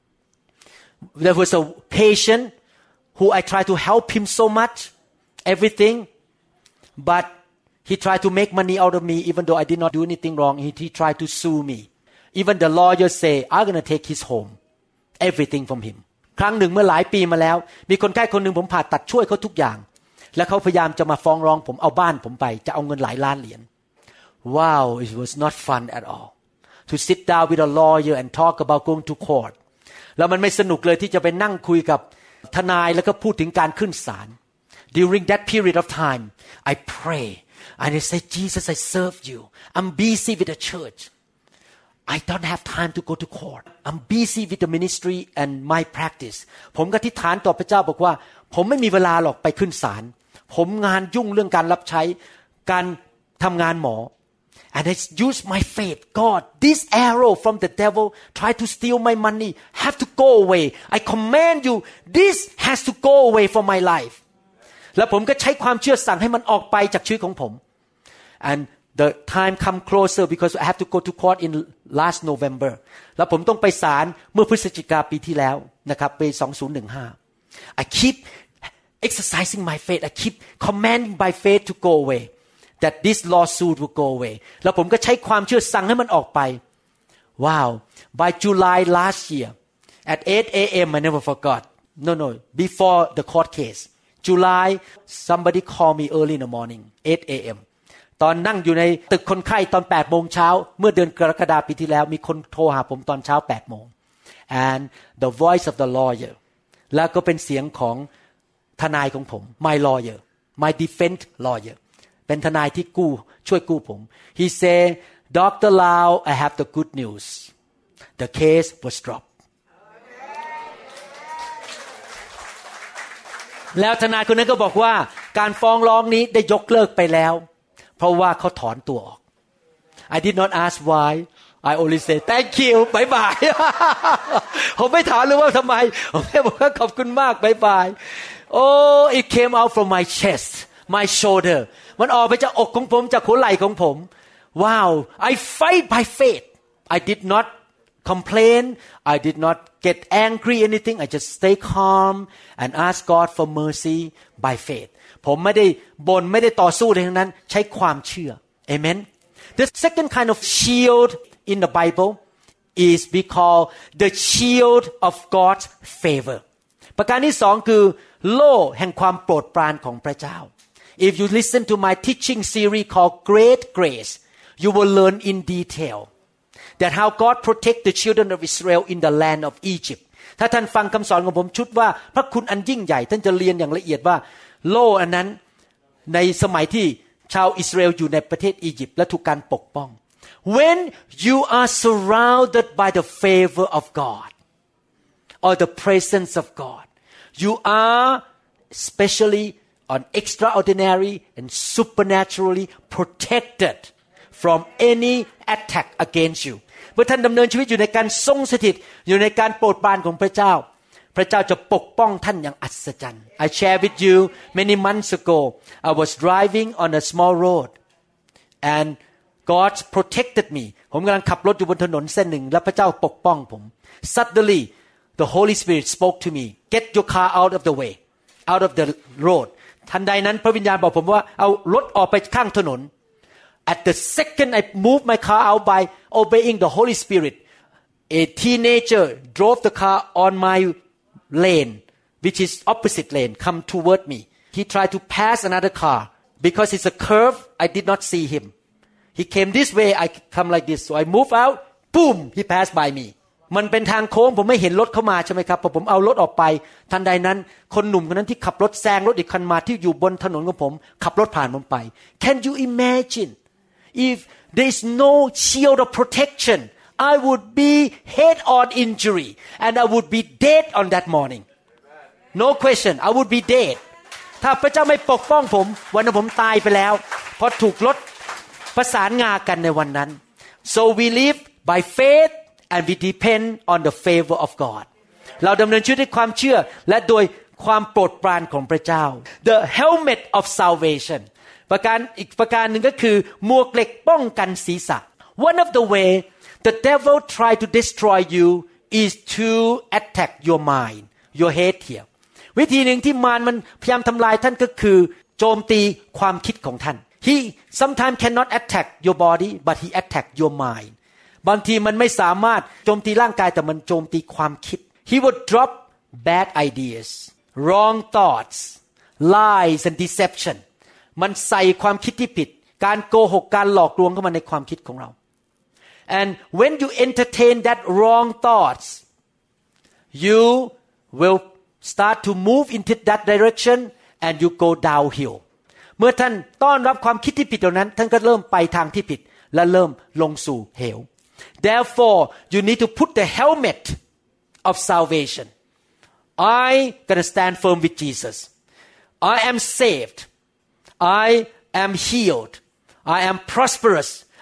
[SPEAKER 3] there was a patient who I tried to help him so much everything but he tried to make money out of me even though I did not do anything wrong he tried to sue me even the lawyer say I'm going to take his home everything from him ครั้งหนึ่งเมื่อหลายปีมาแล้วมีคนไข้คนหนึ่งผมผ่าตัดช่วยเขาทุกอย่างและเขาพยายามจะมาฟ้องร้องผมเอาบ้านผมไปจะเอาเงินหลายล้านเหรียญ Wow it was not fun at all to sit down with a lawyer and talk about going to court แล้วมันไม่สนุกเลยที่จะไปนั่งคุยกับทนายแล้วก็พูดถึงการขึ้นศาล During that period of time I pray and I say Jesus I serve you I'm busy with the church I don't have time to go to court I'm busy with the ministry and my practice ผมก็อธิษฐานต่อพระเจ้าบอกว่าผมไม่มีเวลาหรอกไปขึ้นศาลผมงานยุ่งเรื่องการรับใช้การทำงานหมอ And I use my faith. God, this arrow from the devil try to steal my money have to go away. I command you, this has to go away from my life. แล้วผมก็ใช้ความเชื่อสั่งให้มันออกไปจากชีวิตของผม And the time come closer because I have to go to court in last November. แล้วผมต้องไปศาลเมื่อพฤศจิกายนปีที่แล้วนะครับปี2015. I keep exercising my faith. I keep commanding by faith to go away.That this lawsuit will go away. แล้วผมก็ใช้ความเชื่อสั่งให้มันออกไป Wow. By July last year, at 8 a.m. I never forgot. No, before the court case. July, somebody called me early in the morning, 8 a.m. ตอนนั่งอยู่ในตึกคนไข้ตอน8 โมงเช้าเมื่อเดือนกรกฎาคมปีที่แล้วมีคนโทรหาผมตอนเช้า8 โมง And the voice of the lawyer แล้วก็เป็นเสียงของทนายของผม My lawyer, my defense lawyer.เป็นทนายที่ช่วยกู้ผม He said Dr. Lau I have the good news the case was dropped แล้วทนายคนนั้นก็บอกว่าการฟ้องร้องนี้ได้ยกเลิกไปแล้วเพราะว่าเขาถอนตัวออก I did not ask why I only say thank you bye bye ผมไม่ถามเลยว่าทำไมผมแค่บอกว่าขอบคุณมากบายบาย Oh it came out from my chest my shoulder มันออกไปจากอกของผมจากหัวไหล่ของผม Wow I fight by faith I did not complain I did not get angry anything I just stay calm and ask God for mercy by faith ผมไม่ได้บ่นไม่ได้ต่อสู้อะไรทั้งนั้นใช้ความเชื่อ Amen The second kind of shield in the Bible is we call the shield of God's favor ประการที่สองคือโล่แห่งความโปรดปรานของพระเจ้าIf you listen to my teaching series called Great Grace, you will learn in detail that how God protect the children of Israel in the land of Egypt. ถ้าท่านฟังคำสอนของผมชุดว่าพระคุณอันยิ่งใหญ่ท่านจะเรียนอย่างละเอียดว่าโล่อันนั้นในสมัยที่ชาวอิสราเอลอยู่ในประเทศอียิปต์และถูกการปกป้อง When you are surrounded by the favor of God or the presence of God, you are especially on extraordinary and supernaturally protected from any attack against you เมื่อท่านดำเนินชีวิตอยู่ในการทรงสถิตอยู่ในการโปรดปรานของพระเจ้าพระเจ้าจะปกป้องท่านอย่างอัศจรรย์ I share with you many months ago I was driving on a small road and God protected me ผมกำลังขับรถอยู่บนถนนเส้นหนึ่งและพระเจ้าปกป้องผม Suddenly the Holy Spirit spoke to me get your car out of the way out of the roadทันใดนั้นพระวิญญาณบอกผมว่าเอารถออกไปข้างถนน At the second I moved my car out by obeying the Holy Spirit a teenager drove the car on my lane which is opposite lane come toward me he tried to pass another car because it's a curve I did not see him he came this way I come like this so I move out boom he passed by meมันเป็นทางโค้งผมไม่เห็นรถเข้ามาใช่ไหมครับพอผมเอารถออกไปทันใดนั้นคนหนุ่มคนนั้นที่ขับรถแซงรถอีกคันมาที่อยู่บนถนนของผมขับรถผ่านผมไป Can you imagine if there is no shield of protection I would be head on injury and I would be dead on that morning no question I would be dead ถ้าพระเจ้าไม่ปกป้องผมวันนั้นผมตายไปแล้วเพราะถูกรถประสานงากันในวันนั้น so we live by faith and we depend on the favor of God เราดำเนินชีวิตด้วยความเชื่อและโดยความโปรดปรานของพระเจ้า The helmet of salvation อีกประการหนึ่งก็คือหมวกเหล็กป้องกันศีรษะ One of the way the devil try to destroy you is to attack your mind your head here วิธีหนึ่งที่มารมันพยายามทำลายท่านก็คือโจมตีความคิดของท่าน He sometimes cannot attack your body but he attack your mindบางทีมันไม่สามารถโจมตีร่างกายแต่มันโจมตีความคิด He would drop bad ideas wrong thoughts lies and deception มันใส่ความคิดที่ผิดการโกหกการหลอกลวงเข้ามาในความคิดของเรา And when you entertain that wrong thoughts you will start to move into that direction and you go downhill เมื่อท่านต้อนรับความคิดที่ผิดเหล่านั้นท่านก็เริ่มไปทางที่ผิดและเริ่มลงสู่เหวTherefore, you need to put the helmet of salvation. I gonna stand firm with Jesus. I am saved. I am healed. I am prosperous.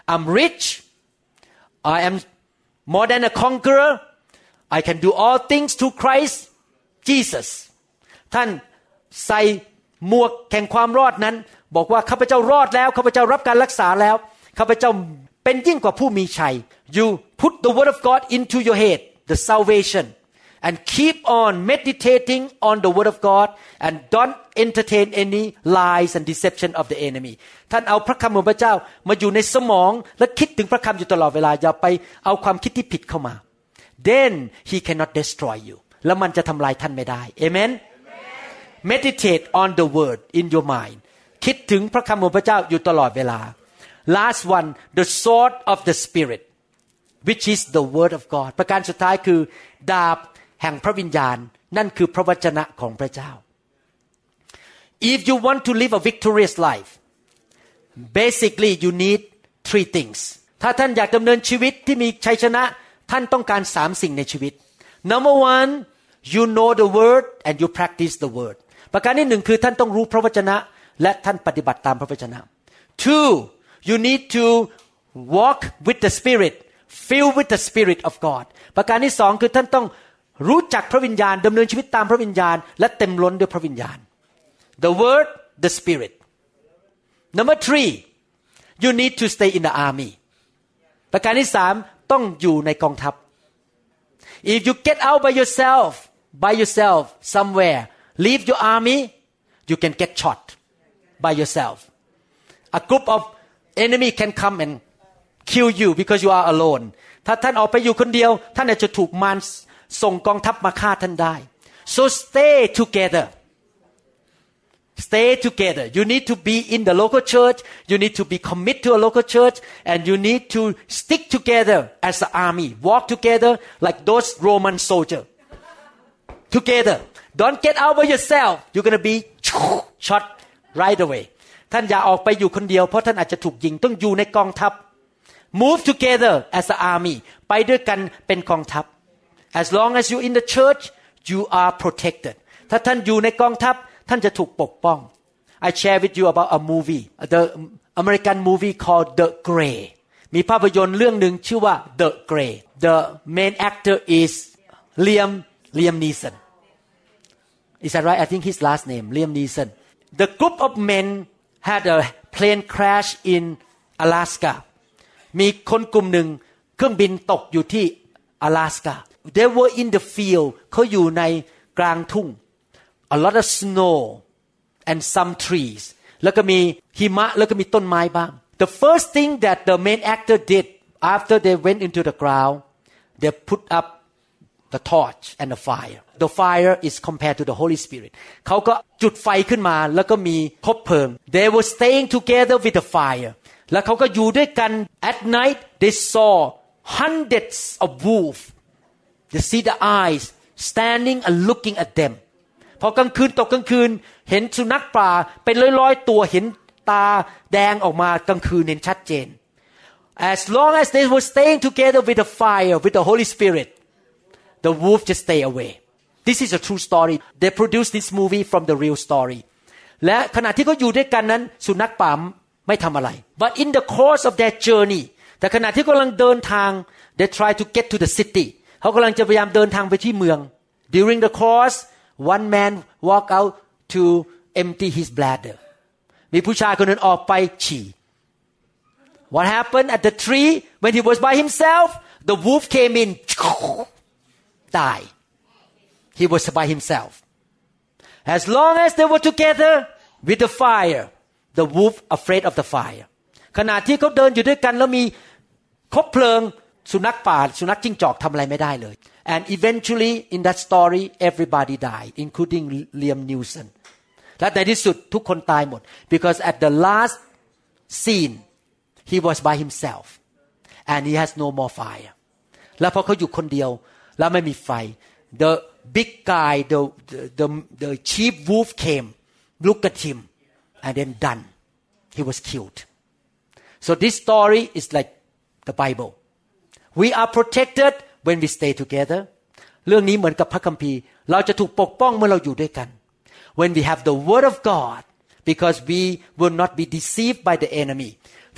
[SPEAKER 3] I'm rich I am more than a conqueror I can do all things through Christ Jesus ท่านใส่หมวกแห่งความรอดนั้นบอกว่าข้าพเจ้ารอดแล้วข้าพเจ้ารับการรักษาแล้วข้าพเจ้าเป็นยิ่งกว่าผู้มีชัย You put the word of God into your head the salvation and keep on meditating on the word of God and don't entertain any lies and deception of the enemy ท่านเอาพระคำของพระเจ้ามาอยู่ในสมองและคิดถึงพระคำอยู่ตลอดเวลาอย่าไปเอาความคิดที่ผิดเข้ามา Then he cannot destroy you แล้วมันจะทำลายท่านไม่ได้ Amen Meditate on the word in your mind คิดถึงพระคำของพระเจ้าอยู่ตลอดเวลา Last one the sword of the spirit which is the word of God ประการสุดท้ายคือดาบแห่งพระวิญญาณนั่นคือพระวจนะของพระเจ้า If you want to live a victorious life basically you need 3 things ถ้าท่านอยากดำเนินชีวิตที่มีชัยชนะท่านต้องการ3สิ่งในชีวิต Number 1 you know the word and you practice the word ประการที่1คือท่านต้องรู้พระวจนะและท่านปฏิบัติตามพระวจนะ 2 you need to walk with the spirit filled with the spirit of God ประการที่2คือท่านต้องรู้จักพระวิญญาณดำเนินชีวิตตามพระวิญญาณและเต็มล้นด้วยพระวิญญาณ The word the spirit Number 3 you need to stay in the army ประการที่3ต้องอยู่ในกองทัพ If you get out by yourself somewhere leave your army you can get shot by yourself a group of enemy can come and kill you because you are alone ถ้าท่านออกไปอยู่คนเดียวท่านอาจจะถูกมารส่งกองทัพมาฆ่าท่านได้ so stay together you need to be in the local church you need to be committed to a local church and you need to stick together as an army walk together like those Roman soldiers together don't get out by yourself you're going to be shot right away ท่านอย่าออกไปอยู่คนเดียวเพราะท่านอาจจะถูกยิงต้องอยู่ในกองทัพ move together as an army ไปด้วยกันเป็นกองทัพAs long as you in the church you are protected ถ้าท่านอยู่ในกองทัพท่านจะถูกปกป้อง I share with you about a movie the American movie called The Gray มีภาพยนตร์เรื่องนึงชื่อว่า The Gray the main actor is Liam Neeson Is that right I think his last name Liam Neeson The group of men had a plane crash in Alaska มีคนกลุ่มหนึ่งเครื่องบินตกอยู่ที่ Alaska They were in the field เขาอยู่ในกลางทุ่ง A lot of snow and some trees แล้วก็มีหิมะแล้วก็มีต้นไม้บ้าง The first thing that the main actor did after they went into the ground they put up the torch and the fire The fire is compared to the Holy Spirit เขาก็จุดไฟขึ้นมาแล้วก็มีคบเพลิง They were staying together with the fire แล้วเขาก็อยู่ด้วยกัน At night they saw hundreds of wolves They see the eyes standing and looking at them พอกลางคืนตกกลางคืนเห็นสุนัขป่าเป็นร้อยๆตัวเห็นตาแดงออกมากลางคืนเห็นชัดเจน As long as they were staying together with the fire with the Holy Spirit the wolf just stay away This is a true story They produced this movie from the real story และขณะที่เขาอยู่ด้วยกันนั้นสุนัขป่าไม่ทำอะไร But in the course of their journey แต่ขณะที่กำลังเดินทาง they try to get to the cityเขากำลังจะพยายามเดินทางไปที่เมือง During the course one man walk out to empty his bladder มีผู้ชายคนนึงออกไปฉี่ What happened at the tree when he was by himself the wolf came in die He was by himself As long as they were together with the fire the wolf afraid of the fire ขณะที่เขาเดินอยู่ด้วยกันแล้วมีคบเพลิงสุนัขป่าสุนัขจิ้งจอกทำอะไรไม่ได้เลย and eventually in that story everybody died including Liam Neeson และในที่สุดทุกคนตายหมด because at the last scene he was by himself and he has no more fire แล้วพอเขาอยู่คนเดียวแล้วไม่มีไฟ the big guy the chief wolf came look at him and then done he was killed so this story is like the Bible We are protected when we stay together เรื่องนี้เหมือนกับพระคัมภีร์เราจะถูกปกป้องเมื่อเราอยู่ด้วยกัน When we have the word of God because we will not be deceived by the enemy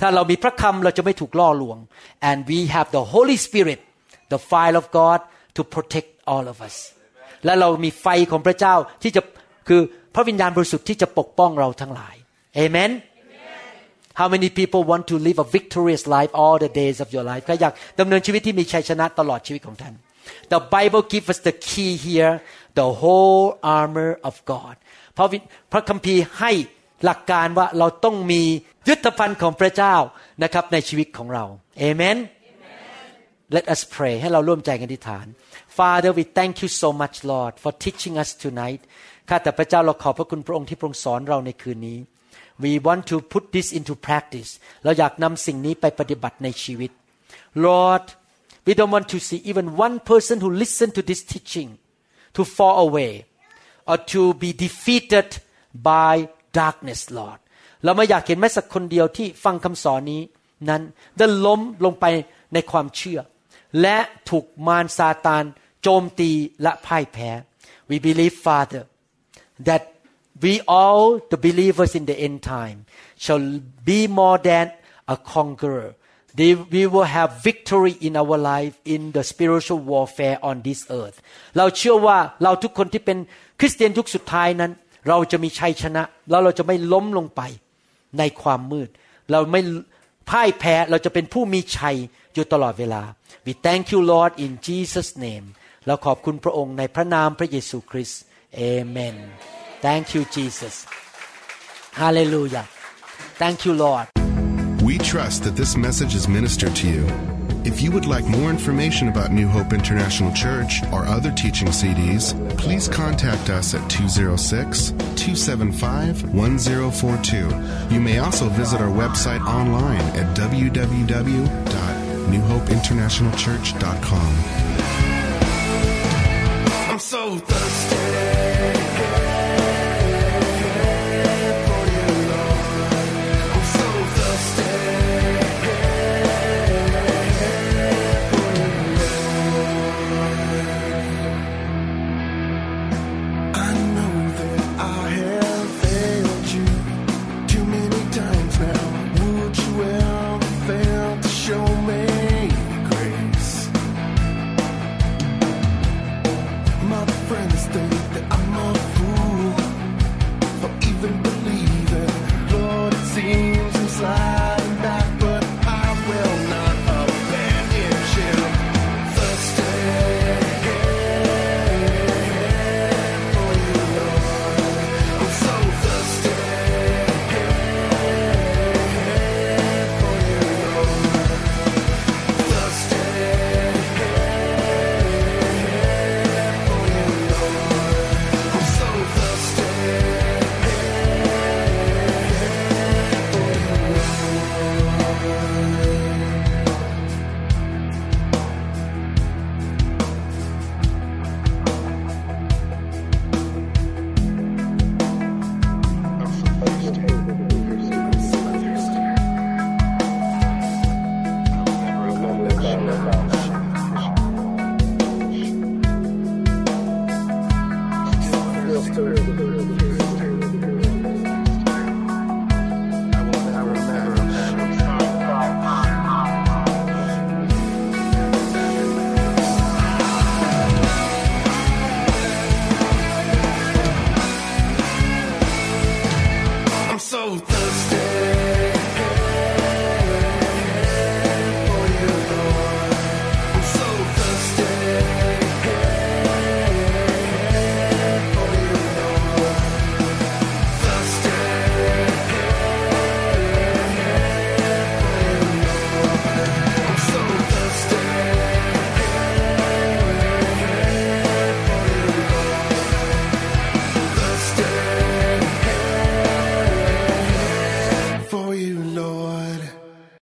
[SPEAKER 3] ถ้าเรามีพระคำเราจะไม่ถูกล่อลวง and we have the Holy Spirit the fire of God to protect all of us และเรามีไฟของพระเจ้าที่จะคือพระวิญญาณบริสุทธิ์ที่จะปกป้องเราทั้งหลาย Amen How many people want to live a victorious life all the days of your life ใครอยากดำเนินชีวิตที่มีชัยชนะตลอดชีวิตของท่าน The Bible gives us the key here the whole armor of God พระคัมภีร์ให้หลักการว่าเราต้องมียุทธภัณฑ์ของพระเจ้านะครับในชีวิตของเรา Amen Let us pray ให้เราร่วมใจกันอธิษฐาน Father we thank you so much Lord for teaching us tonight ข้าแต่พระเจ้าเราขอบพระคุณพระองค์ที่พระองค์สอนเราในคืนนี้We want to put this into practice เราอยากนำสิ่งนี้ไปปฏิบัติในชีวิต Lord we don't want to see even one person who listen to this teaching to fall away or to be defeated by darkness Lord เราไม่อยากเห็นแม้สักคนเดียวที่ฟังคำสอนนี้นั้นได้ล้มลงไปในความเชื่อและถูกมารซาตานโจมตีและพ่ายแพ้ We believe Father that we all the believers in the end time shall be more than a conqueror we will have victory in our life in the spiritual warfare on this earth เราเชื่อว่าเราทุกคนที่เป็นคริสเตียนยุคสุดท้ายนั้นเราจะมีชัยชนะแล้วเราจะไม่ล้มลงไปในความมืดเราไม่พ่ายแพ้เราจะเป็นผู้มีชัยอยู่ตลอดเวลา We thank you Lord in Jesus name เราขอบคุณพระองค์ในพระนามพระเยซูคริสต์ Amen Thank you, Jesus. Hallelujah. Thank you, Lord.
[SPEAKER 1] We trust that this message is ministered to you. If you would like more information about New Hope International Church or other teaching CDs, please contact us at 206-275-1042. You may also visit our website online at www.newhopeinternationalchurch.com.
[SPEAKER 2] I'm so thirsty.